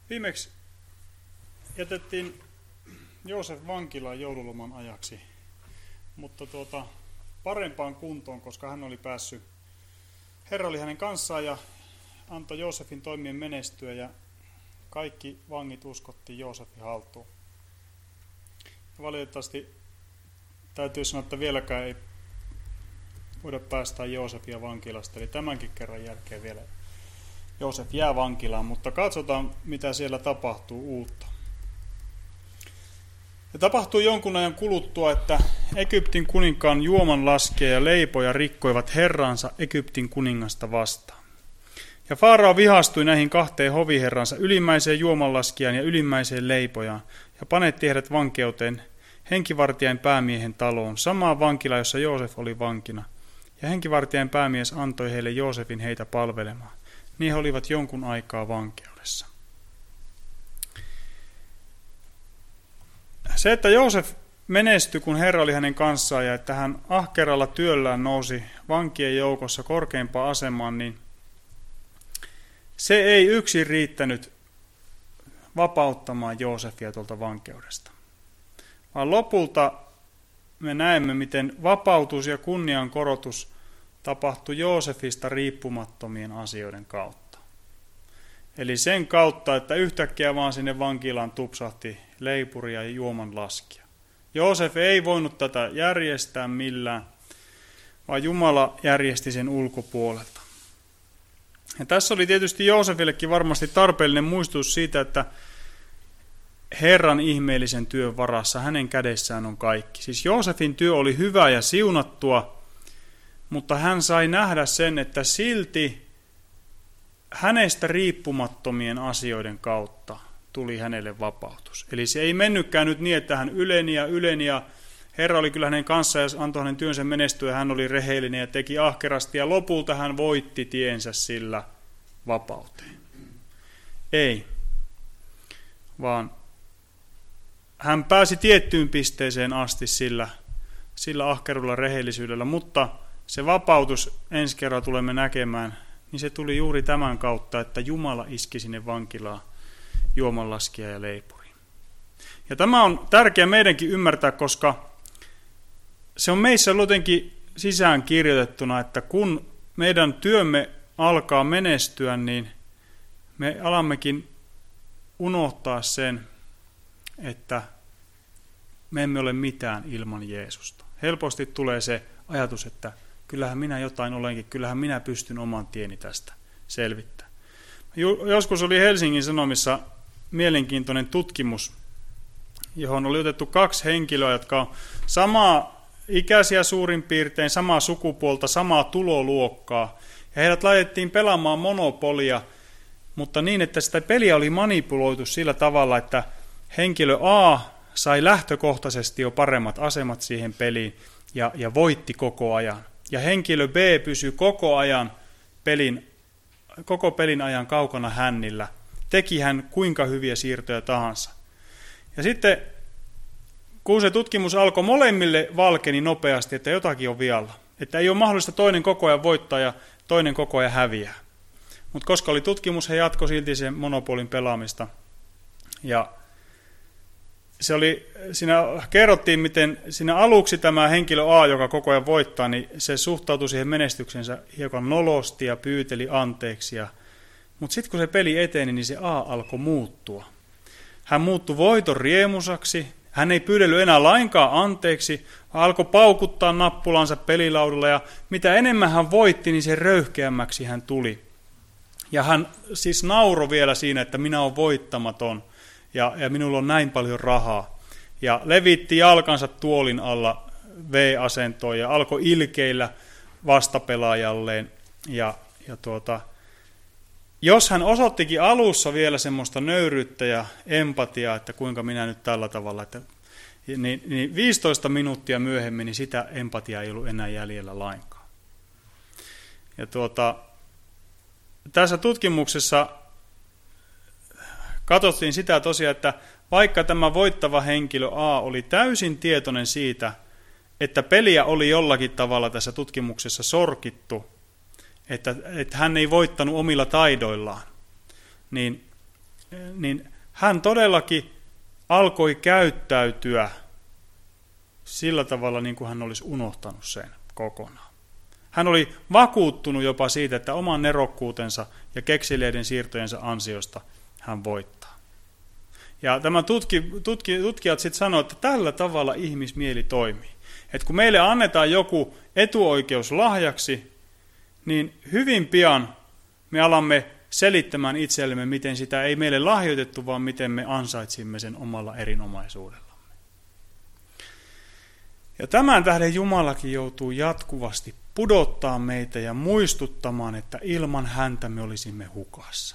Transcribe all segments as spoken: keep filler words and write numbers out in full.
Viimeksi jätettiin Joosef vankilaan joululoman ajaksi, mutta tuota, parempaan kuntoon, koska hän oli päässyt, Herra oli hänen kanssaan ja antoi Joosefin toimien menestyä ja kaikki vangit uskottiin Joosefin haltuun. Ja valitettavasti täytyy sanoa, että vieläkään ei voida päästää Joosefia vankilasta, eli tämänkin kerran jälkeen vielä Joosef jää vankilaan, mutta katsotaan mitä siellä tapahtuu uutta. Ja tapahtuu jonkun ajan kuluttua, että Egyptin kuninkaan juomanlaskija ja leipoja rikkoivat herransa Egyptin kuningasta vastaan. Ja Faarao vihastui näihin kahteen hoviherransa, ylimmäiseen juomanlaskijan ja ylimmäiseen leipojaan, ja panetti heidät vankeuteen henkivartijain päämiehen taloon, samaan vankilaan, jossa Joosef oli vankina. Ja henkivartijain päämies antoi heille Joosefin heitä palvelemaan. Niin he olivat jonkun aikaa vankeudessa. Se, että Joosef menestyi, kun Herra oli hänen kanssaan, ja että hän ahkeralla työllään nousi vankien joukossa korkeimpaan asemaan, niin se ei yksin riittänyt vapauttamaan Joosefia tuolta vankeudesta. Vaan lopulta me näemme, miten vapautus ja kunnian korotus tapahtui Joosefista riippumattomien asioiden kautta. Eli sen kautta, että yhtäkkiä vaan sinne vankilaan tupsahti leipuri ja juomanlaskija. Joosef ei voinut tätä järjestää millään, vaan Jumala järjesti sen ulkopuolelta. Ja tässä oli tietysti Joosefillekin varmasti tarpeellinen muistutus siitä, että Herran ihmeellisen työn varassa hänen kädessään on kaikki. Siis Joosefin työ oli hyvä ja siunattua, mutta hän sai nähdä sen, että silti hänestä riippumattomien asioiden kautta tuli hänelle vapautus. Eli se ei mennytkään nyt niin, että hän yleni ja yleni ja Herra oli kyllä hänen kanssaan ja antoi hänen työnsä menestyä ja hän oli rehellinen ja teki ahkerasti ja lopulta hän voitti tiensä sillä vapauteen. Ei, vaan hän pääsi tiettyyn pisteeseen asti sillä, sillä ahkerulla rehellisyydellä, mutta se vapautus ensi kerralla tulemme näkemään, niin se tuli juuri tämän kautta, että Jumala iski sinne vankilaan juomanlaskija ja leipuri. Ja tämä on tärkeää meidänkin ymmärtää, koska se on meissä jotenkin sisään kirjoitettuna, että kun meidän työmme alkaa menestyä, niin me alammekin unohtaa sen, että me emme ole mitään ilman Jeesusta. Helposti tulee se ajatus, että kyllähän minä jotain olenkin, kyllähän minä pystyn oman tieni tästä selvittämään. Joskus oli Helsingin Sanomissa mielenkiintoinen tutkimus, johon oli otettu kaksi henkilöä, jotka on samaa ikäisiä suurin piirtein, samaa sukupuolta, samaa tuloluokkaa. Ja heidät laitettiin pelaamaan monopolia, mutta niin, että sitä peliä oli manipuloitu sillä tavalla, että henkilö A sai lähtökohtaisesti jo paremmat asemat siihen peliin ja, ja voitti koko ajan. Ja henkilö B pysyi koko ajan pelin, koko pelin ajan kaukana hännillä. Teki hän kuinka hyviä siirtoja tahansa. Ja sitten kun se tutkimus alkoi, molemmille valkeni nopeasti, että jotakin on vialla. Että ei ole mahdollista toinen koko ajan voittaa ja toinen koko ajan häviää. Mutta koska oli tutkimus, he jatkoi silti sen monopolin pelaamista. Ja se oli, siinä kerrottiin, miten siinä aluksi tämä henkilö A, joka koko ajan voittaa, niin se suhtautui siihen menestyksensä hiukan nolosti ja pyyteli anteeksi. Mutta sitten kun se peli eteni, niin se A alkoi muuttua. Hän muuttui voiton riemusaksi, hän ei pyydellyt enää lainkaan anteeksi, hän alkoi paukuttaa nappulansa pelilaudalla ja mitä enemmän hän voitti, niin se röyhkeämmäksi hän tuli. Ja hän siis nauroi vielä siinä, että minä olen voittamaton. Ja, ja minulla on näin paljon rahaa. Ja levitti jalkansa tuolin alla V-asentoon ja alkoi ilkeillä vastapelaajalleen. Ja, ja tuota, jos hän osoittikin alussa vielä semmoista nöyryyttä ja empatiaa, että kuinka minä nyt tällä tavalla, että, niin, niin viisitoista minuuttia myöhemmin niin sitä empatiaa ei ollut enää jäljellä lainkaan. Ja tuota, tässä tutkimuksessa katsottiin sitä tosiaan, että vaikka tämä voittava henkilö A oli täysin tietoinen siitä, että peliä oli jollakin tavalla tässä tutkimuksessa sorkittu, että, että hän ei voittanut omilla taidoillaan, niin niin hän todellakin alkoi käyttäytyä sillä tavalla, niin kuin hän olisi unohtanut sen kokonaan. Hän oli vakuuttunut jopa siitä, että oman nerokkuutensa ja kekseliäiden siirtojensa ansiosta hän voittaa. Ja tämä tutki, tutki, tutkijat sitten sanoivat, että tällä tavalla ihmismieli toimii. Että kun meille annetaan joku etuoikeus lahjaksi, niin hyvin pian me alamme selittämään itsellemme, miten sitä ei meille lahjoitettu, vaan miten me ansaitsimme sen omalla erinomaisuudellamme. Ja tämän tähden Jumalakin joutuu jatkuvasti pudottaa meitä ja muistuttamaan, että ilman häntä me olisimme hukassa.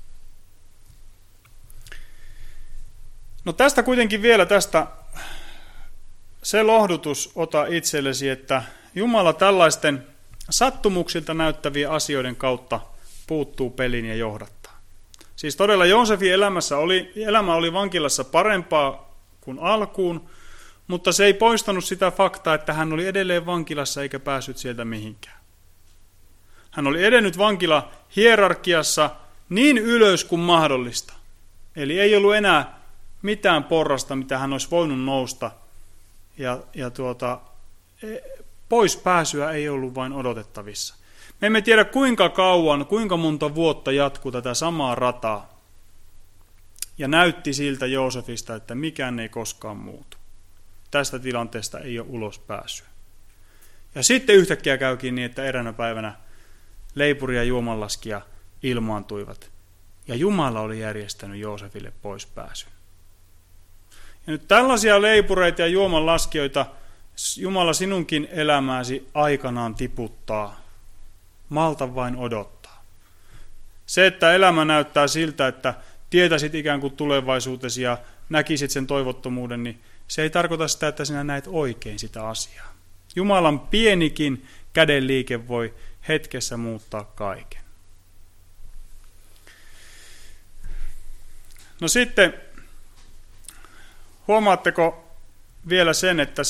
No tästä kuitenkin vielä tästä se lohdutus ota itsellesi, että Jumala tällaisten sattumuksilta näyttävien asioiden kautta puuttuu peliin ja johdattaa. Siis todella Joosefin elämässä oli, elämä oli vankilassa parempaa kuin alkuun, mutta se ei poistanut sitä faktaa, että hän oli edelleen vankilassa eikä päässyt sieltä mihinkään. Hän oli edennyt vankila hierarkiassa niin ylös kuin mahdollista. Eli ei ollut enää mitään porrasta, mitä hän olisi voinut nousta. Ja, ja tuota, pois pääsyä ei ollut vain odotettavissa. Me emme tiedä kuinka kauan, kuinka monta vuotta jatkuu tätä samaa rataa. Ja näytti siltä Joosefista, että mikään ei koskaan muutu. Tästä tilanteesta ei ole ulos pääsyä. Ja sitten yhtäkkiä käykin niin, että eräänä päivänä leipuri ja juomanlaskija ilmaantuivat. Ja Jumala oli järjestänyt Joosefille pois pääsyn. Ja nyt tällaisia leipureita ja juomanlaskijoita Jumala sinunkin elämääsi aikanaan tiputtaa. Malta vain odottaa. Se, että elämä näyttää siltä, että tietäisit ikään kuin tulevaisuutesi ja näkisit sen toivottomuuden, niin se ei tarkoita sitä, että sinä näet oikein sitä asiaa. Jumalan pienikin kädenliike voi hetkessä muuttaa kaiken. No sitten, huomaatteko vielä sen, että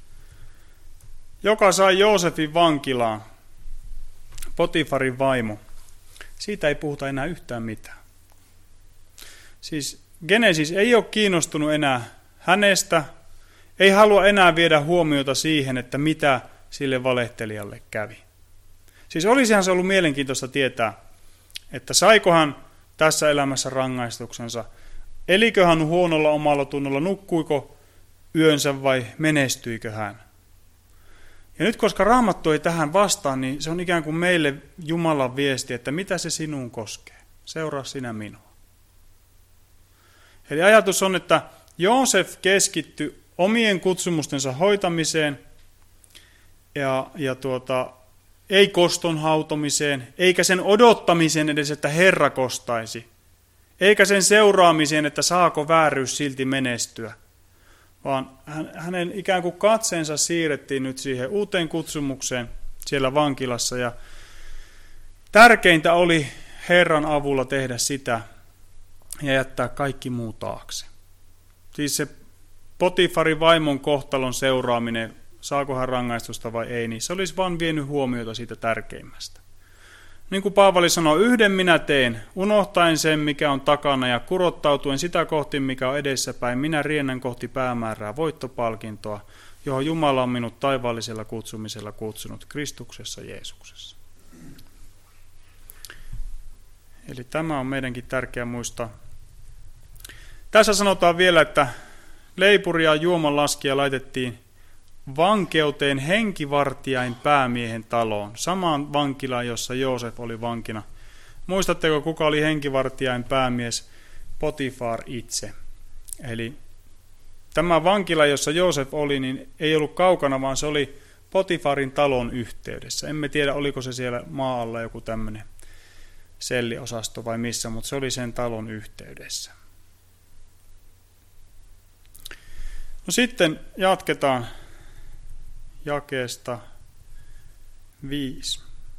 joka sai Joosefin vankilaan, Potifarin vaimo, siitä ei puhuta enää yhtään mitään. Siis Genesis ei ole kiinnostunut enää hänestä, ei halua enää viedä huomiota siihen, että mitä sille valehtelijalle kävi. Siis olisihan se ollut mielenkiintoista tietää, että saikohan tässä elämässä rangaistuksensa, elikö hän huonolla omalla tunnolla, nukkuiko yönsä vai menestyikö hän. Ja nyt koska Raamattu ei tähän vastaa, niin se on ikään kuin meille Jumalan viesti, että mitä se sinuun koskee. Seuraa sinä minua. Eli ajatus on, että Joosef keskittyi omien kutsumustensa hoitamiseen ja, ja tuota, ei koston hautomiseen, eikä sen odottamiseen edes, että Herra kostaisi, eikä sen seuraamiseen, että saako vääryys silti menestyä, vaan hänen ikään kuin katseensa siirrettiin nyt siihen uuteen kutsumukseen siellä vankilassa ja tärkeintä oli Herran avulla tehdä sitä ja jättää kaikki muu taakse. Siis se Potifarin vaimon kohtalon seuraaminen, saako hän rangaistusta vai ei, niin se olisi vaan vienyt huomiota siitä tärkeimmästä. Niin kuin Paavali sanoi, yhden minä teen, unohtaen sen, mikä on takana ja kurottautuen sitä kohti, mikä on edessäpäin, minä riennän kohti päämäärää, voittopalkintoa, johon Jumala on minut taivaallisella kutsumisella kutsunut Kristuksessa Jeesuksessa. Eli tämä on meidänkin tärkeää muistaa. Tässä sanotaan vielä, että leipuri ja juomanlaskija laitettiin vankeuteen henkivartijain päämiehen taloon, samaan vankilaan, jossa Joosef oli vankina. Muistatteko, kuka oli henkivartijain päämies? Potifar itse. Eli tämä vankila, jossa Joosef oli, niin ei ollut kaukana, vaan se oli Potifarin talon yhteydessä. Emme tiedä, oliko se siellä maa alla joku tämmöinen selliosasto vai missä, mutta se oli sen talon yhteydessä. No sitten jatketaan jakeesta viisi.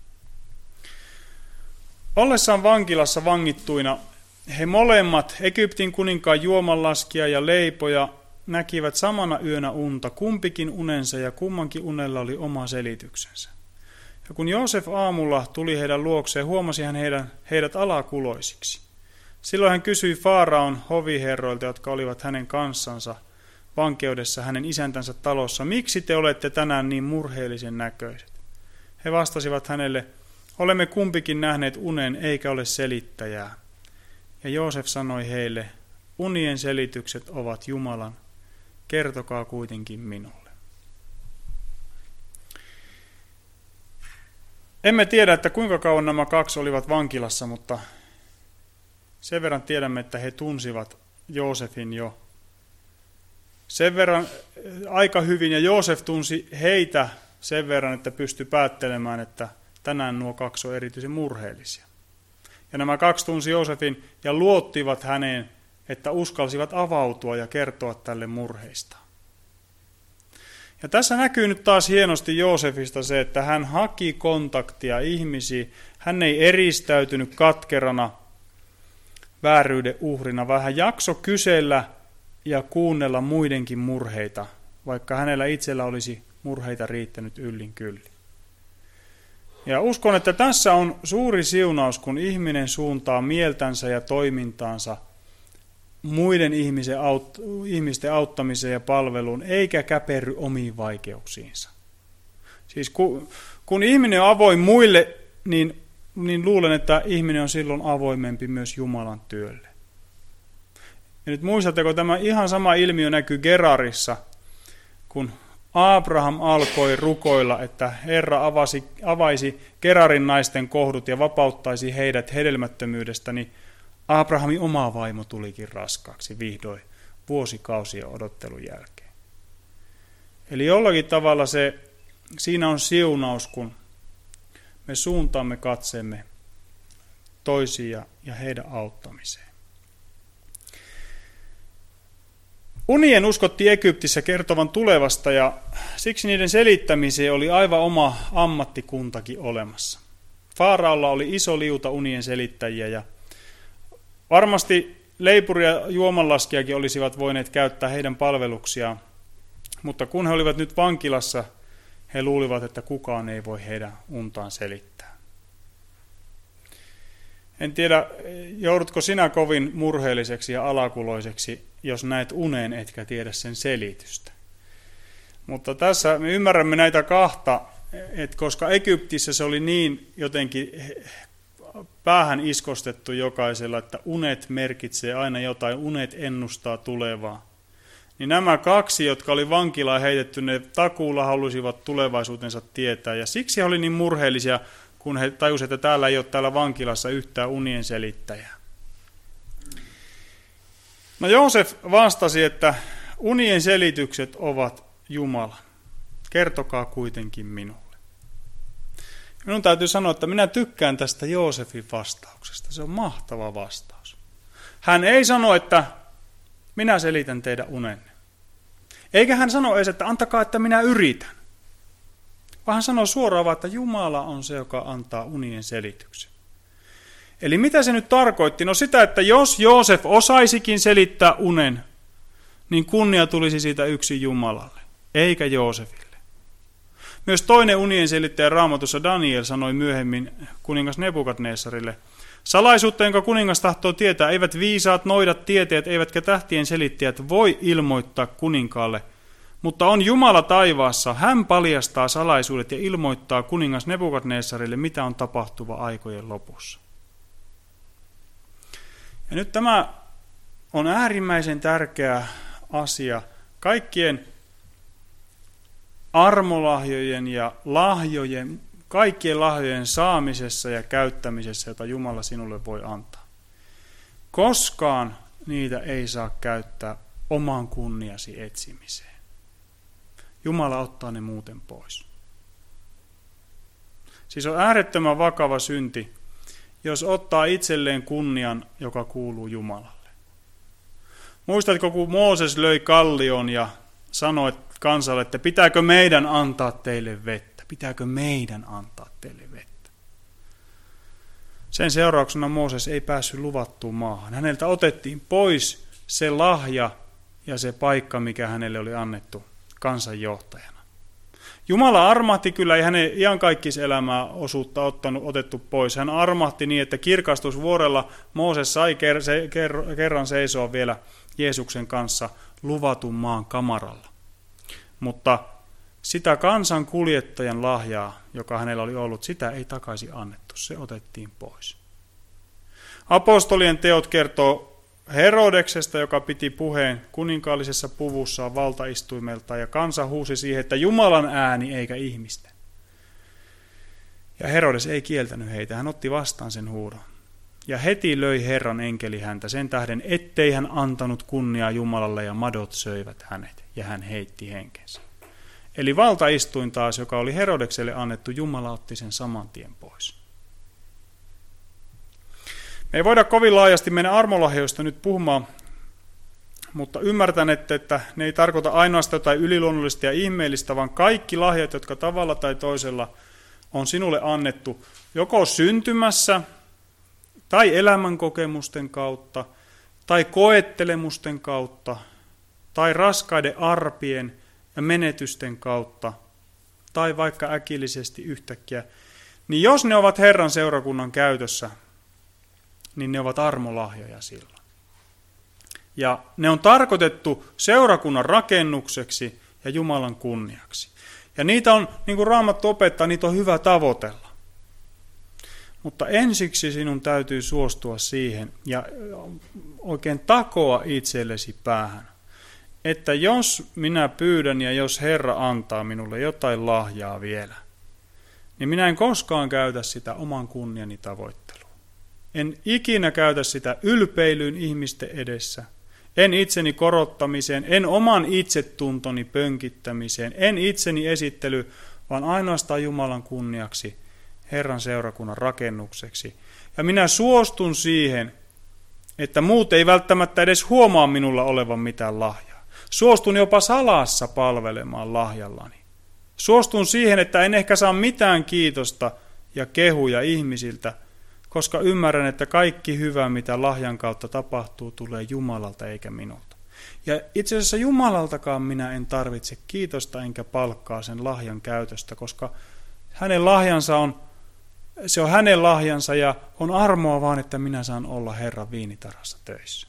Ollessaan vankilassa vangittuina he molemmat, Egyptin kuninkaan juomanlaskija ja leipoja, näkivät samana yönä unta, kumpikin unensa ja kummankin unella oli oma selityksensä. Ja kun Joosef aamulla tuli heidän luokseen, huomasi hän heidän, heidät alakuloisiksi. Silloin hän kysyi Faaraon hoviherroilta, jotka olivat hänen kanssansa vankeudessa hänen isäntänsä talossa, miksi te olette tänään niin murheellisen näköiset? He vastasivat hänelle, olemme kumpikin nähneet unen eikä ole selittäjää. Ja Joosef sanoi heille, unien selitykset ovat Jumalan, kertokaa kuitenkin minulle. Emme tiedä, että kuinka kauan nämä kaksi olivat vankilassa, mutta sen verran tiedämme, että he tunsivat Joosefin jo sen verran aika hyvin, ja Joosef tunsi heitä sen verran, että pystyi päättelemään, että tänään nuo kaksi on erityisen murheellisia. Ja nämä kaksi tunsi Joosefin ja luottivat häneen, että uskalsivat avautua ja kertoa tälle murheista. Ja tässä näkyy nyt taas hienosti Joosefista se, että hän haki kontaktia ihmisiin. Hän ei eristäytynyt katkerana vääryyden uhrina, vaan hän jaksoi kysellä ja kuunnella muidenkin murheita, vaikka hänellä itsellä olisi murheita riittänyt yllin kyllin. Ja uskon, että tässä on suuri siunaus, kun ihminen suuntaa mieltänsä ja toimintaansa muiden ihmisten auttamiseen ja palveluun, eikä käperry omiin vaikeuksiinsa. Siis kun, kun ihminen on avoin muille, niin, niin luulen, että ihminen on silloin avoimempi myös Jumalan työlle. Ja nyt muistatteko, tämä ihan sama ilmiö näkyy Gerarissa, kun Abraham alkoi rukoilla, että Herra avasi, avaisi Gerarin naisten kohdut ja vapauttaisi heidät hedelmättömyydestä, niin Abrahamin oma vaimo tulikin raskaaksi vihdoin vuosikausien odottelun jälkeen. Eli jollakin tavalla se, siinä on siunaus, kun me suuntaamme katseemme toisia ja heidän auttamiseen. Unien uskottiin Egyptissä kertovan tulevasta, ja siksi niiden selittämiseen oli aivan oma ammattikuntakin olemassa. Faaraolla oli iso liuta unien selittäjiä, ja varmasti leipuri- ja juomanlaskijakin olisivat voineet käyttää heidän palveluksiaan, mutta kun he olivat nyt vankilassa, he luulivat, että kukaan ei voi heidän untaan selittää. En tiedä, joudutko sinä kovin murheelliseksi ja alakuloiseksi, jos näet unen, etkä tiedä sen selitystä. Mutta tässä me ymmärrämme näitä kahta, että koska Egyptissä se oli niin jotenkin päähän iskostettu jokaisella, että unet merkitsee aina jotain, unet ennustaa tulevaa. Niin nämä kaksi, jotka oli vankilaan heitetty, ne takuulla halusivat tulevaisuutensa tietää. Ja siksi he oli niin murheellisia, kun he tajusivat, että täällä ei ole täällä vankilassa yhtään unien selittäjää. No Joosef vastasi, että unien selitykset ovat Jumala. Kertokaa kuitenkin minulle. Minun täytyy sanoa, että minä tykkään tästä Joosefin vastauksesta. Se on mahtava vastaus. Hän ei sano, että minä selitän teidän unenne. Eikä hän sano edes, että antakaa, että minä yritän. Vaan hän sanoo suoraan, että Jumala on se, joka antaa unien selityksen. Eli mitä se nyt tarkoitti? No sitä, että jos Joosef osaisikin selittää unen, niin kunnia tulisi siitä yksin Jumalalle, eikä Joosefille. Myös toinen unien selittäjä Raamatussa Daniel sanoi myöhemmin kuningas Nebukadnessarille, salaisuutta, jonka kuningas tahtoo tietää, eivät viisaat, noidat, tieteet, eivätkä tähtien selittäjät voi ilmoittaa kuninkaalle, mutta on Jumala taivaassa, hän paljastaa salaisuudet ja ilmoittaa kuningas Nebukadnessarille, mitä on tapahtuva aikojen lopussa. Ja nyt tämä on äärimmäisen tärkeä asia kaikkien armolahjojen ja lahjojen, kaikkien lahjojen saamisessa ja käyttämisessä, jota Jumala sinulle voi antaa. Koskaan niitä ei saa käyttää oman kunniasi etsimiseen. Jumala ottaa ne muuten pois. Siis on äärettömän vakava synti, jos ottaa itselleen kunnian, joka kuuluu Jumalalle. Muistatko, kun Mooses löi kallion ja sanoi kansalle, että pitääkö meidän antaa teille vettä? Pitääkö meidän antaa teille vettä? Sen seurauksena Mooses ei päässyt luvattuun maahan. Häneltä otettiin pois se lahja ja se paikka, mikä hänelle oli annettu kansanjohtajana. Jumala armahti kyllä, ei hänen iankaikkis-elämää osuutta ottanut, otettu pois. Hän armahti niin, että kirkastusvuorella Mooses sai kerran seisoa vielä Jeesuksen kanssa luvatun maan kamaralla. Mutta sitä kansan kuljettajan lahjaa, joka hänellä oli ollut, sitä ei takaisin annettu, se otettiin pois. Apostolien teot kertoo Herodeksesta, joka piti puheen kuninkaallisessa puvussaan valtaistuimelta, ja kansa huusi siihen, että Jumalan ääni eikä ihmisten. Ja Herodes ei kieltänyt heitä, hän otti vastaan sen huudon. Ja heti löi Herran enkeli häntä sen tähden, ettei hän antanut kunniaa Jumalalle, ja madot söivät hänet, ja hän heitti henkensä. Eli valtaistuin taas, joka oli Herodekselle annettu, Jumala otti sen saman tien pois. Me ei voida kovin laajasti mennä armolahjoista nyt puhumaan, mutta ymmärtän, että, että ne ei tarkoita ainoastaan jotain yliluonnollista ja ihmeellistä, vaan kaikki lahjat, jotka tavalla tai toisella on sinulle annettu, joko syntymässä, tai elämänkokemusten kautta, tai koettelemusten kautta, tai raskaiden arpien ja menetysten kautta, tai vaikka äkillisesti yhtäkkiä, niin jos ne ovat Herran seurakunnan käytössä, niin ne ovat armolahjoja silloin. Ja ne on tarkoitettu seurakunnan rakennukseksi ja Jumalan kunniaksi. Ja niitä on, niin kuin Raamattu opettaa, niitä on hyvä tavoitella. Mutta ensiksi sinun täytyy suostua siihen ja oikein takoa itsellesi päähän, että jos minä pyydän ja jos Herra antaa minulle jotain lahjaa vielä, niin minä en koskaan käytä sitä oman kunniani tavoitteluun. En ikinä käytä sitä ylpeilyyn ihmisten edessä, en itseni korottamiseen, en oman itsetuntoni pönkittämiseen, en itseni esittely, vaan ainoastaan Jumalan kunniaksi, Herran seurakunnan rakennukseksi. Ja minä suostun siihen, että muut ei välttämättä edes huomaa minulla olevan mitään lahjaa. Suostun jopa salassa palvelemaan lahjallani. Suostun siihen, että en ehkä saa mitään kiitosta ja kehuja ihmisiltä, koska ymmärrän, että kaikki hyvä, mitä lahjan kautta tapahtuu, tulee Jumalalta eikä minulta. Ja itse asiassa Jumalaltakaan minä en tarvitse kiitosta enkä palkkaa sen lahjan käytöstä, koska hänen lahjansa on, se on hänen lahjansa ja on armoa vaan, että minä saan olla Herran viinitarhassa töissä.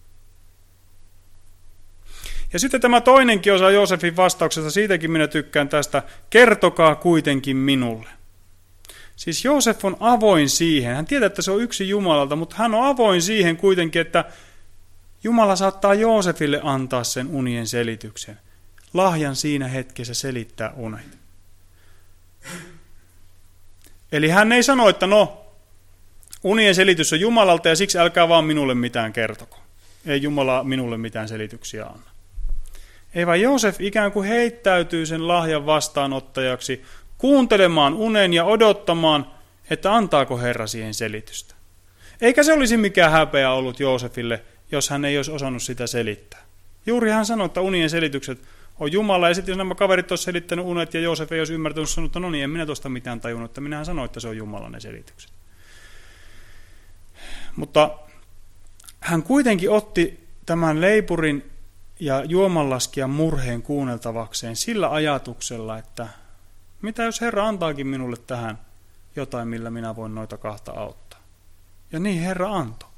Ja sitten tämä toinenkin osa Joosefin vastauksesta, siitäkin minä tykkään tästä, kertokaa kuitenkin minulle. Siis Joosef on avoin siihen, hän tietää, että se on yksi Jumalalta, mutta hän on avoin siihen kuitenkin, että Jumala saattaa Joosefille antaa sen unien selityksen. Lahjan siinä hetkessä selittää unet. Eli hän ei sano, että no, unien selitys on Jumalalta ja siksi älkää vaan minulle mitään kertoko. Ei Jumala minulle mitään selityksiä anna. Ei vaan Joosef ikään kuin heittäytyy sen lahjan vastaanottajaksi, kuuntelemaan unen ja odottamaan, että antaako Herra siihen selitystä. Eikä se olisi mikään häpeä ollut Joosefille, jos hän ei olisi osannut sitä selittää. Juuri hän sanoi, että unien selitykset on Jumala, ja sitten jos nämä kaverit olisi selittänyt unet ja Joosef ei olisi ymmärtänyt, sanonut, että no niin, en minä tuosta mitään tajunnut, että minähän sanoin, että se on Jumalan ne selitykset. Mutta hän kuitenkin otti tämän leipurin ja juomanlaskijan murheen kuunneltavakseen sillä ajatuksella, että mitä jos Herra antaakin minulle tähän jotain, millä minä voin noita kahta auttaa. Ja niin Herra antoi.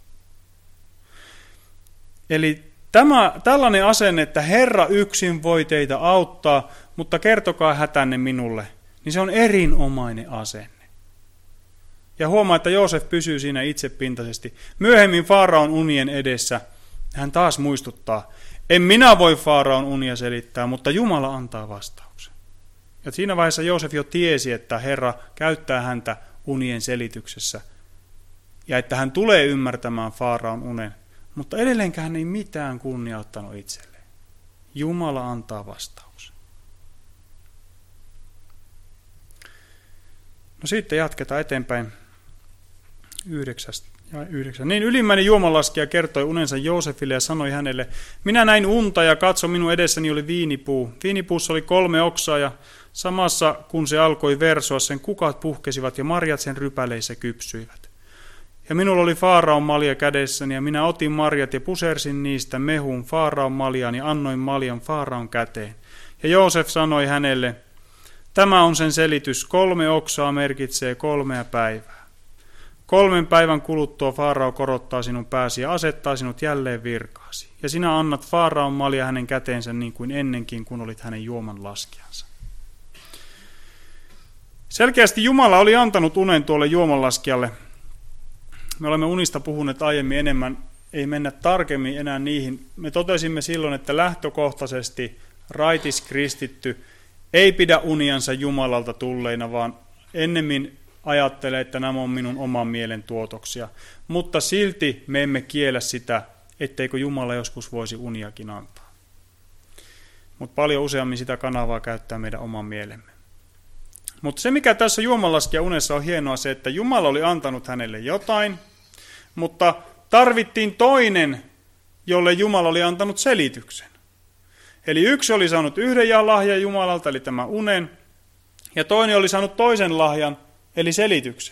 Eli tämä, tällainen asenne, että Herra yksin voi teitä auttaa, mutta kertokaa hätänne minulle, niin se on erinomainen asenne. Ja huomaa, että Joosef pysyy siinä itsepintaisesti. Myöhemmin Faaraon unien edessä hän taas muistuttaa, en minä voi Faaraon unia selittää, mutta Jumala antaa vastauksen. Ja siinä vaiheessa Joosef jo tiesi, että Herra käyttää häntä unien selityksessä ja että hän tulee ymmärtämään Faaraon unen, mutta edelleenkään hän ei mitään kunnioittanut itselleen. Jumala antaa vastauksen. No sitten jatketaan eteenpäin yhdeksästä. Ja yhdeksän. Niin ylimmäinen juomanlaskija kertoi unensa Joosefille ja sanoi hänelle, minä näin unta ja katso, minun edessäni oli viinipuu. Viinipuussa oli kolme oksaa ja samassa kun se alkoi versoa, sen kukat puhkesivat ja marjat sen rypäleissä kypsyivät. Ja minulla oli Faaraon malja kädessäni ja minä otin marjat ja pusersin niistä mehun Faaraon maljaan ja annoin maljan Faaraon käteen. Ja Joosef sanoi hänelle, Tämä on sen selitys. Kolme oksaa merkitsee kolmea päivää. Kolmen päivän kuluttua Faarao korottaa sinun pääsi ja asettaa sinut jälleen virkaasi. Ja sinä annat Faaraon malja hänen käteensä niin kuin ennenkin, kun olit hänen juoman laskijansa. Selkeästi Jumala oli antanut unen tuolle juomanlaskijalle. Me olemme unista puhuneet aiemmin enemmän, ei mennä tarkemmin enää niihin. Me totesimme silloin, että lähtökohtaisesti raitis kristitty ei pidä uniansa Jumalalta tulleina, vaan ennemmin ajattelee, että nämä on minun oman mielen tuotoksia. Mutta silti me emme kiellä sitä, etteikö Jumala joskus voisi uniakin antaa. Mutta paljon useammin sitä kanavaa käyttää meidän oman mielemme. Mutta se, mikä tässä juomanlaskijan unessa on hienoa, se, että Jumala oli antanut hänelle jotain, mutta tarvittiin toinen, jolle Jumala oli antanut selityksen. Eli yksi oli saanut yhden lahjan Jumalalta, eli tämä unen, ja toinen oli saanut toisen lahjan, eli selityksen.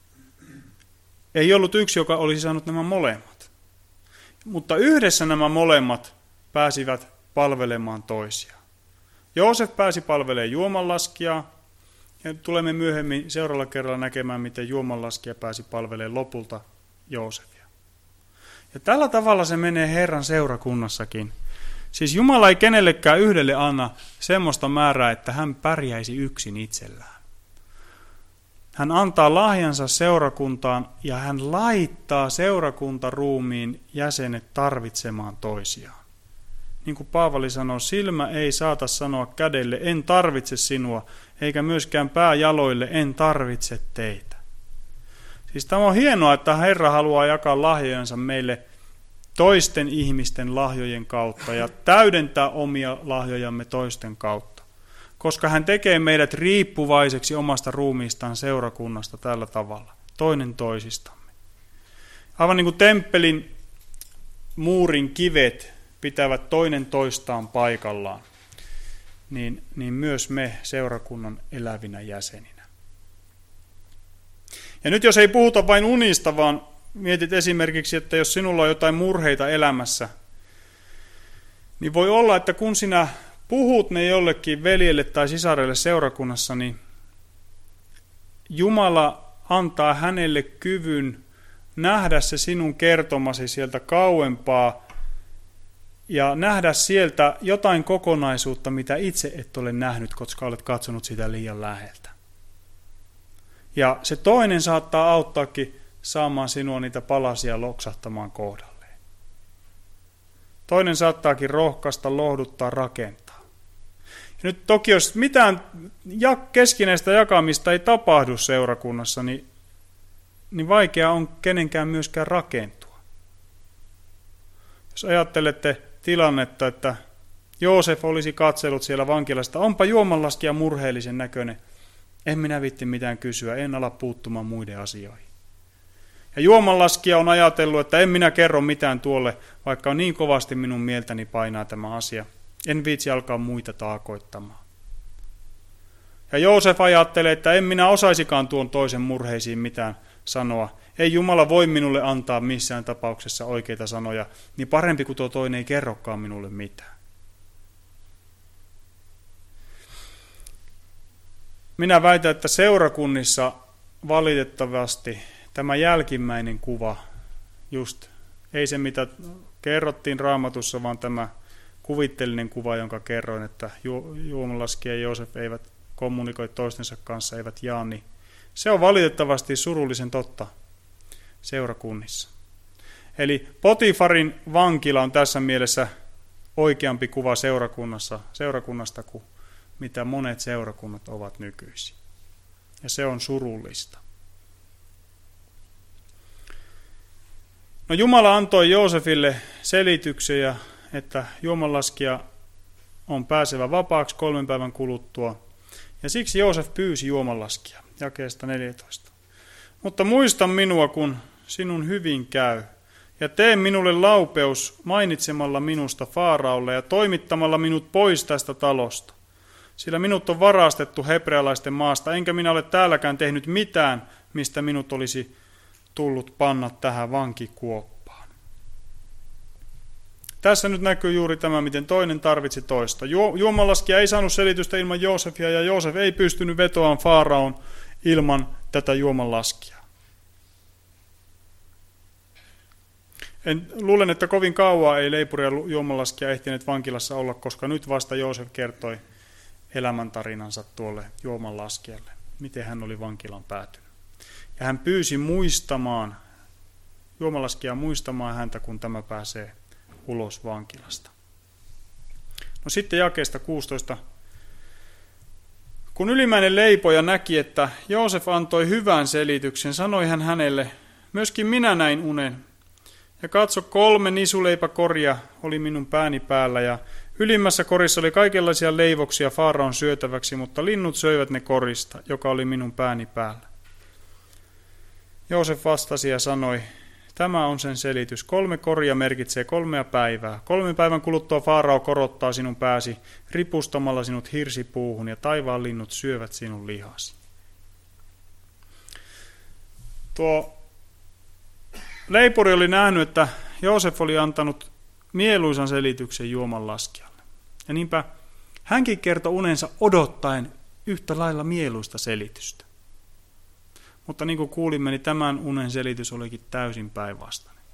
Ei ollut yksi, joka olisi saanut nämä molemmat. Mutta yhdessä nämä molemmat pääsivät palvelemaan toisiaan. Joosef pääsi palvelemaan juomanlaskijaa, ja tulemme myöhemmin seuraavalla kerralla näkemään, miten juomanlaskija pääsi palvelemaan lopulta Joosefia. Ja tällä tavalla se menee Herran seurakunnassakin. Siis Jumala ei kenellekään yhdelle anna semmoista määrää, että hän pärjäisi yksin itsellään. Hän antaa lahjansa seurakuntaan ja hän laittaa seurakuntaruumiin jäsenet tarvitsemaan toisiaan. Niin kuin Paavali sanoo, silmä ei saata sanoa kädelle, en tarvitse sinua, eikä myöskään pää jaloille, en tarvitse teitä. Siis tämä on hienoa, että Herra haluaa jakaa lahjojensa meille toisten ihmisten lahjojen kautta ja täydentää omia lahjojamme toisten kautta, koska hän tekee meidät riippuvaiseksi omasta ruumiistaan seurakunnasta tällä tavalla, toinen toisistamme. Aivan niin kuin temppelin muurin kivet pitävät toinen toistaan paikallaan, niin, niin myös me seurakunnan elävinä jäseninä. Ja nyt jos ei puhuta vain unista, vaan mietit esimerkiksi, että jos sinulla on jotain murheita elämässä, niin voi olla, että kun sinä puhut ne jollekin veljelle tai sisarelle seurakunnassa, niin Jumala antaa hänelle kyvyn nähdä se sinun kertomasi sieltä kauempaa ja nähdä sieltä jotain kokonaisuutta, mitä itse et ole nähnyt, koska olet katsonut sitä liian läheltä. Ja se toinen saattaa auttaakin saamaan sinua niitä palasia loksahtamaan kohdalleen. Toinen saattaakin rohkaista, lohduttaa, rakentaa. Ja nyt toki jos mitään keskinäistä jakamista ei tapahdu seurakunnassa, niin, niin vaikea on kenenkään myöskään rakentua. Jos ajattelette tilannetta, että Joosef olisi katsellut siellä vankilasta, onpa juomanlaskija murheellisen näköinen, en minä viitti mitään kysyä, en ala puuttumaan muiden asioihin. Ja juomanlaskija on ajatellut, että en minä kerro mitään tuolle, vaikka on niin kovasti minun mieltäni painaa tämä asia. En viitsi alkaa muita taakoittamaan. Ja Joosef ajattelee, että en minä osaisikaan tuon toisen murheisiin mitään sanoa. Ei Jumala voi minulle antaa missään tapauksessa oikeita sanoja, niin parempi kuin tuo toinen ei kerrokaan minulle mitään. Minä väitän, että seurakunnissa valitettavasti tämä jälkimmäinen kuva, just ei se mitä kerrottiin Raamatussa, vaan tämä kuvitteellinen kuva, jonka kerroin, että ju- juomanlaskija ja Joosef eivät kommunikoi toistensa kanssa, eivät jaa, niin se on valitettavasti surullisen totta seurakunnissa. Eli Potifarin vankila on tässä mielessä oikeampi kuva seurakunnassa, seurakunnasta kuin mitä monet seurakunnat ovat nykyisin. Ja se on surullista. No Jumala antoi Joosefille selityksiä, että juomanlaskija on pääsevä vapaaksi kolmen päivän kuluttua. Ja siksi Joosef pyysi juomanlaskija, jakeesta neljätoista. Mutta muista minua, kun sinun hyvin käy, ja tee minulle laupeus mainitsemalla minusta Faaraolle ja toimittamalla minut pois tästä talosta. Sillä minut on varastettu hebrealaisten maasta, enkä minä ole täälläkään tehnyt mitään, mistä minut olisi tullut panna tähän vankikuoppaan. tässä nyt näkyy juuri tämä, miten toinen tarvitsi toista. Juomanlaskija ei saanut selitystä ilman Joosefia, ja Joosef ei pystynyt vetoaan Faaraon ilman tätä juomanlaskijaa. En, luulen, että kovin kauaa ei leipuri ja juomanlaskija ehtineet vankilassa olla, koska nyt vasta Joosef kertoi elämäntarinansa tuolle juomanlaskijalle, miten hän oli vankilan päätynyt. Ja hän pyysi muistamaan, juomanlaskijaa muistamaan häntä, kun tämä pääsee ulos vankilasta. No sitten jakeesta kuusitoista. Kun ylimmäinen leipoja näki, että Joosef antoi hyvän selityksen, sanoi hän hänelle, myöskin minä näin unen. Ja katso, kolme nisuleipäkoria oli minun pääni päällä, ja ylimmässä korissa oli kaikenlaisia leivoksia Faaraon syötäväksi, mutta linnut söivät ne korista, joka oli minun pääni päällä. Joosef vastasi ja sanoi, tämä on sen selitys. Kolme koria merkitsee kolmea päivää. Kolmen päivän kuluttua Faarao korottaa sinun pääsi ripustamalla sinut hirsipuuhun, ja taivaan linnut syövät sinun lihasi. Tuo leipuri oli nähnyt, että Joosef oli antanut mieluisan selityksen juomanlaskijalle. Ja niinpä hänkin kertoi unensa odottaen yhtä lailla mieluista selitystä. Mutta niin kuin kuulimme, niin tämän unen selitys olikin täysin päinvastainen.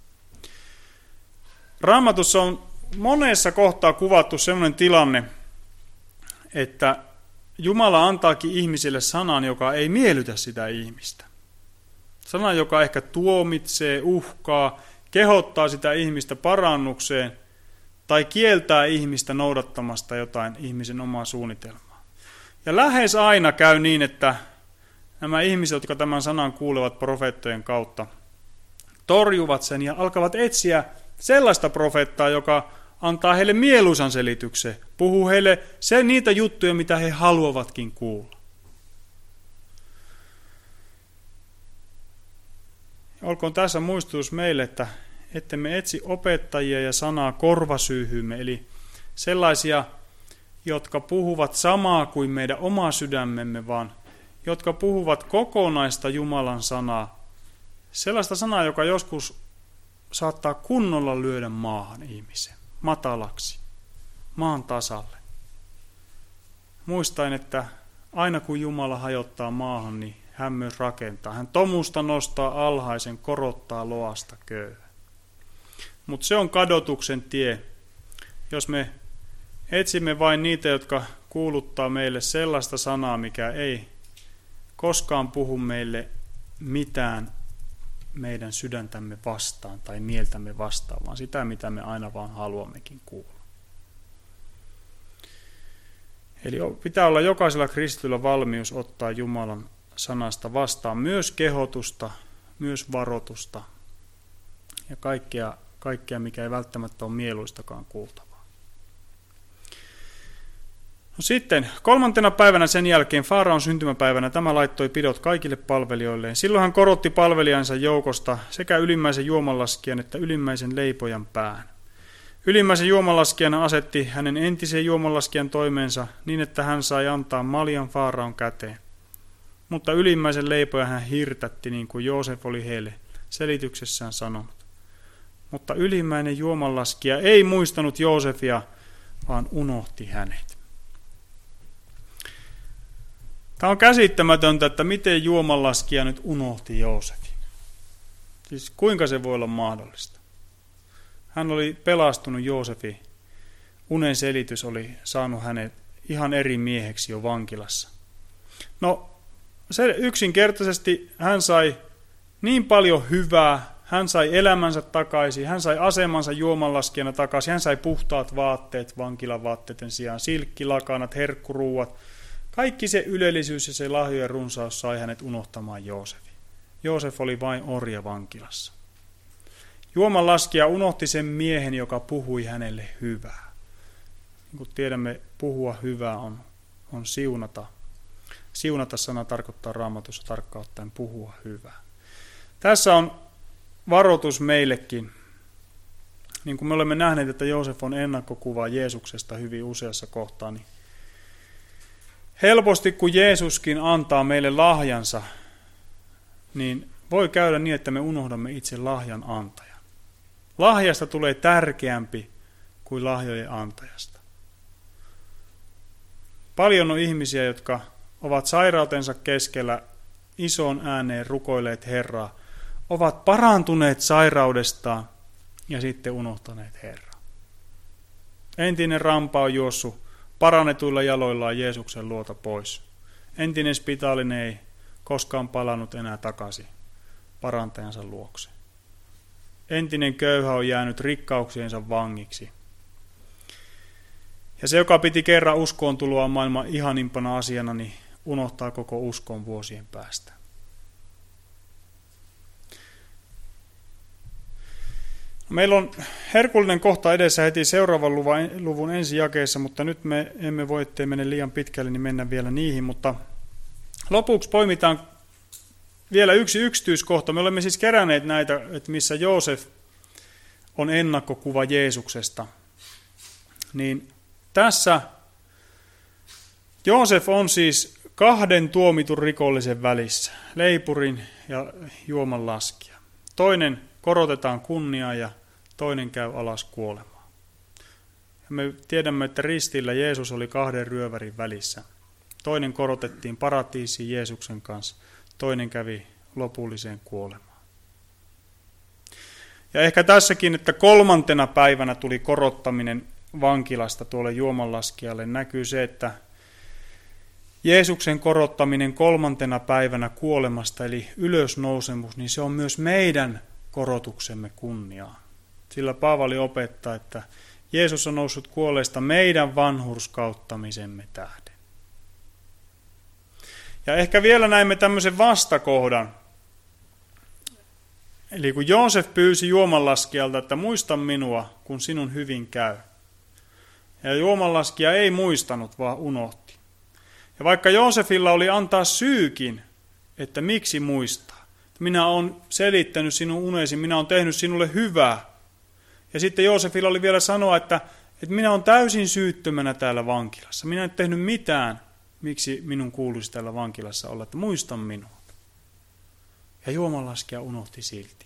Raamatussa on monessa kohtaa kuvattu sellainen tilanne, että Jumala antaakin ihmisille sanan, joka ei miellytä sitä ihmistä. Sana, joka ehkä tuomitsee, uhkaa, kehottaa sitä ihmistä parannukseen tai kieltää ihmistä noudattamasta jotain ihmisen omaa suunnitelmaa. Ja lähes aina käy niin, että nämä ihmiset, jotka tämän sanan kuulevat profeettojen kautta, torjuvat sen ja alkavat etsiä sellaista profeettaa, joka antaa heille mieluisan selityksen, puhuu heille se, niitä juttuja, mitä he haluavatkin kuulla. Olkoon tässä muistutus meille, että ettemme etsi opettajia ja sanaa korvasyyhyymme, eli sellaisia, jotka puhuvat samaa kuin meidän oma sydämemme, vaan jotka puhuvat kokonaista Jumalan sanaa, sellaista sanaa, joka joskus saattaa kunnolla lyödä maahan ihmisen, matalaksi, maan tasalle. Muistain, että aina kun Jumala hajottaa maahan, niin hän myös rakentaa. Hän tomusta nostaa alhaisen, korottaa loasta köyhän. Mutta se on kadotuksen tie, jos me etsimme vain niitä, jotka kuuluttaa meille sellaista sanaa, mikä ei koskaan puhu meille mitään meidän sydäntämme vastaan tai mieltämme vastaan, vaan sitä, mitä me aina vaan haluammekin kuulla. Eli pitää olla jokaisella kristityllä valmius ottaa Jumalan sanasta vastaan myös kehotusta, myös varoitusta ja kaikkea, kaikkea mikä ei välttämättä ole mieluistakaan kuultavaa. No sitten kolmantena päivänä sen jälkeen Faaraon syntymäpäivänä tämä laittoi pidot kaikille palvelijoilleen. Silloin hän korotti palvelijansa joukosta sekä ylimmäisen juomanlaskijan että ylimmäisen leipojan pään. Ylimmäisen juomanlaskijana asetti hänen entisen juomanlaskijan toimeensa niin, että hän sai antaa maljan Faaraon käteen. Mutta ylimmäisen leipojan hän hirtätti niin kuin Joosef oli heille selityksessään sanonut. Mutta ylimmäinen juomanlaskija ei muistanut Joosefia, vaan unohti hänet. Tämä on käsittämätöntä, että miten juomanlaskija nyt unohti Joosefin. Siis kuinka se voi olla mahdollista? Hän oli pelastunut Joosefin. Unen selitys oli saanut hänet ihan eri mieheksi jo vankilassa. No, se yksinkertaisesti hän sai niin paljon hyvää, hän sai elämänsä takaisin, hän sai asemansa juomanlaskijana takaisin, hän sai puhtaat vaatteet vankilavaatteiden sijaan, silkkilakanat, herkkuruuat. Kaikki se ylellisyys ja se lahjojen runsaus sai hänet unohtamaan Joosefin. Joosef oli vain orja vankilassa. Juomanlaskija unohti sen miehen, joka puhui hänelle hyvää. Niin kuin tiedämme, puhua hyvää on, on siunata. Siunata sana tarkoittaa Raamatussa tarkkaan ottaen puhua hyvää. Tässä on varoitus meillekin. Niin kuin me olemme nähneet, että Joosef on ennakkokuva Jeesuksesta hyvin useassa kohtaa, niin helposti kun Jeesuskin antaa meille lahjansa, niin voi käydä niin, että me unohdamme itse lahjan antajan. Lahjasta tulee tärkeämpi kuin lahjojen antajasta. Paljon on ihmisiä, jotka ovat sairautensa keskellä ison ääneen rukoilleet Herraa, ovat parantuneet sairaudestaan ja sitten unohtaneet Herraa. Entinen rampa on juossut parannetuilla jaloillaan Jeesuksen luota pois. Entinen spitaalinen ei koskaan palannut enää takaisin parantajansa luokse. Entinen köyhä on jäänyt rikkauksiensa vangiksi. Ja se, joka piti kerran uskoon tuloa maailman ihanimpana asiana, niin unohtaa koko uskon vuosien päästä. Meillä on herkullinen kohta edessä heti seuraavan luvun ensi jakeessa, mutta nyt me emme voi, ettei mene liian pitkälle, niin mennä vielä niihin. Mutta lopuksi poimitaan vielä yksi yksityiskohta. Me olemme siis keränneet näitä, että missä Joosef on ennakkokuva Jeesuksesta. Niin tässä Joosef on siis kahden tuomitun rikollisen välissä, leipurin ja juomanlaskija. Toinen korotetaan kunniaa ja toinen käy alas kuolemaan. Ja me tiedämme, että ristillä Jeesus oli kahden ryövärin välissä. Toinen korotettiin paratiisiin Jeesuksen kanssa, toinen kävi lopulliseen kuolemaan. Ja ehkä tässäkin, että kolmantena päivänä tuli korottaminen vankilasta tuolle juomanlaskijalle, näkyy se, että Jeesuksen korottaminen kolmantena päivänä kuolemasta, eli ylösnousemus, niin se on myös meidän korotuksemme kunniaa. Sillä Paavali opettaa, että Jeesus on noussut kuolleista meidän vanhurskauttamisemme tähden. Ja ehkä vielä näemme tämmöisen vastakohdan. Eli kun Joosef pyysi juomanlaskijalta, että muista minua, kun sinun hyvin käy. Ja juomanlaskija ei muistanut, vaan unohti. Ja vaikka Joosefilla oli antaa syykin, että miksi muistaa. Minä olen selittänyt sinun unesi, minä olen tehnyt sinulle hyvää. Ja sitten Joosefilla oli vielä sanoa, että, että minä olen täysin syyttömänä täällä vankilassa. Minä en tehnyt mitään, miksi minun kuuluisi täällä vankilassa olla, että muista minua. Ja juomanlaskija unohti silti.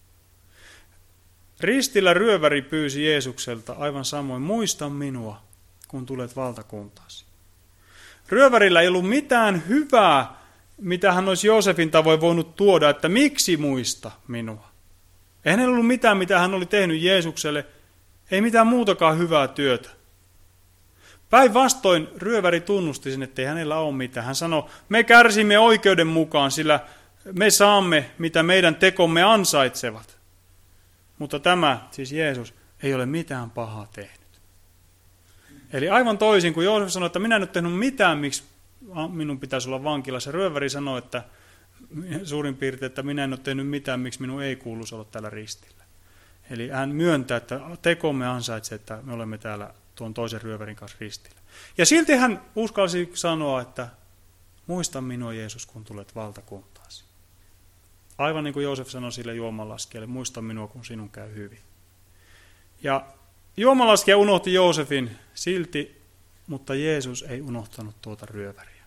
Ristillä ryöväri pyysi Jeesukselta aivan samoin, muista minua, kun tulet valtakuntaasi. Ryövärillä ei ollut mitään hyvää, mitä hän olisi Joosefin tavoin voinut tuoda, että miksi muista minua. Ei hänellä ollut mitään, mitä hän oli tehnyt Jeesukselle, ei mitään muutakaan hyvää työtä. Päinvastoin ryöväri tunnusti sen, ettei hänellä ole mitään. Hän sanoi, me kärsimme oikeuden mukaan, sillä me saamme, mitä meidän tekomme ansaitsevat. Mutta tämä, siis Jeesus, ei ole mitään pahaa tehnyt. Eli aivan toisin kuin Joosef sanoi, että minä en ole tehnyt mitään, miksi minun pitäisi olla vankilassa. Ryöväri sanoi, että suurin piirtein, että minä en ole tehnyt mitään, miksi minun ei kuuluisi olla täällä ristillä. Eli hän myöntää, että tekomme ansaitsee, että me olemme täällä tuon toisen ryövärin kanssa ristillä. Ja silti hän uskalsi sanoa, että muista minua Jeesus, kun tulet valtakuntaasi. Aivan niin kuin Joosef sanoi sille juomanlaskijalle, muista minua, kun sinun käy hyvin. Ja juomanlaskija unohti Joosefin silti, mutta Jeesus ei unohtanut tuota ryöväriä.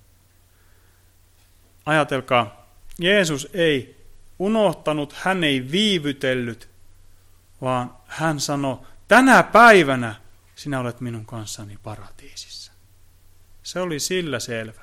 Ajatelkaa, Jeesus ei unohtanut, hän ei viivytellyt, vaan hän sanoi, tänä päivänä sinä olet minun kanssani paratiisissa. Se oli sillä selvä.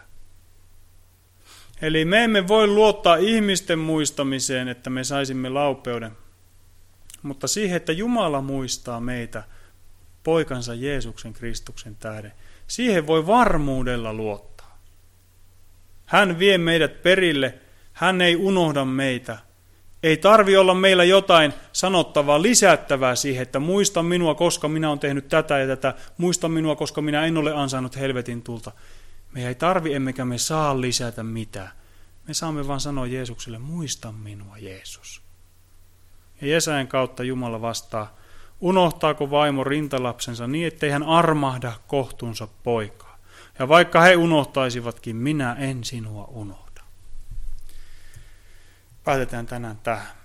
Eli me emme voi luottaa ihmisten muistamiseen, että me saisimme laupeuden, mutta siihen, että Jumala muistaa meitä poikansa Jeesuksen Kristuksen tähden, siihen voi varmuudella luottaa. Hän vie meidät perille, hän ei unohda meitä. Ei tarvi olla meillä jotain sanottavaa, lisättävää siihen, että muista minua, koska minä olen tehnyt tätä ja tätä, muista minua, koska minä en ole ansainnut helvetin tulta. Me ei tarvi, emmekä me saa lisätä mitään. Me saamme vaan sanoa Jeesukselle, muista minua Jeesus. Ja Jesajan kautta Jumala vastaa, unohtaako vaimo rintalapsensa niin, ettei hän armahda kohtuunsa poikaa. Ja vaikka he unohtaisivatkin, minä en sinua unohda. Päätetään tänään tähän.